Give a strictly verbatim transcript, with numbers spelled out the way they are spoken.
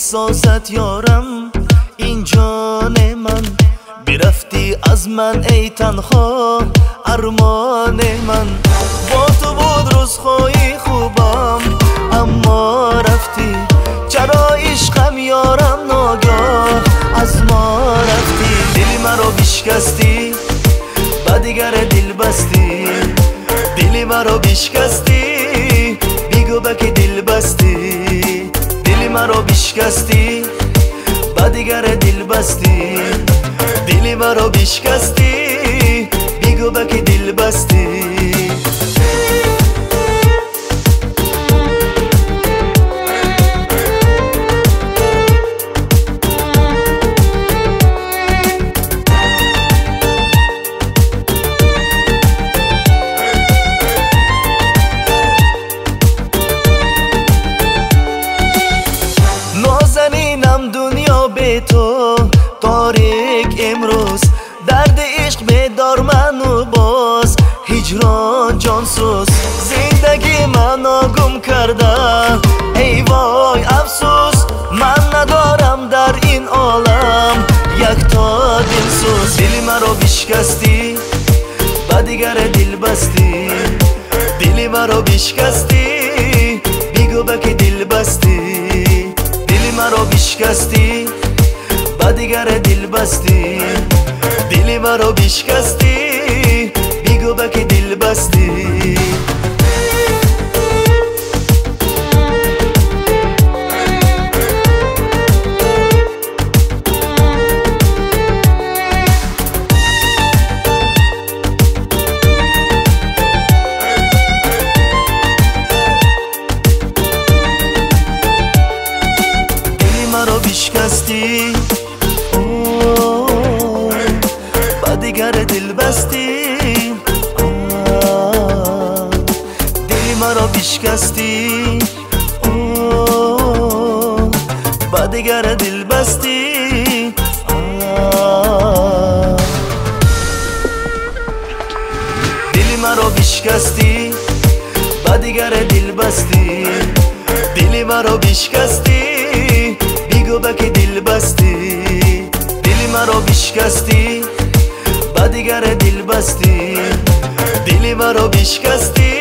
احساست یارم این جان من، برفتی از من ای تنها ارمان من. با تو بود روزهای خوبم اما رفتی، چرا عشقم یارم ناگاه از ما رفتی. دل مرا بشکستی با دیگر دل بستی، دل مرا بشکستی بگو با که دل بستی. دل مرا بشکستی با دیگر دل بستی، دل مرا بشکستی بگو با که دل بستی. نازنینم دنیا به تو تاریک امروز، درد عشق بدار منو باز هجران جانسوز. زندگی من گم کرده ای وای افسوس، من ندارم در این عالم یک تا دلسوز. دل مرا بشکستی با دیگر دل بستی، دل مرا بشکستی بگو با که دل بستی. دل مرا بشکستی با دیگر دل بستی، دل مرا بشکستی بگو با که دل بستی. مرا بشکستی با دیگر دل بستی، دل مرا بشکستی با دیگر دل بستی. دل مرا بشکستی با دیگر دل بستی، دل مرا بشکستی بگو با که دل بستی. دل مرا بشکستی با دیگر دل بستی، دل مرا بشکستی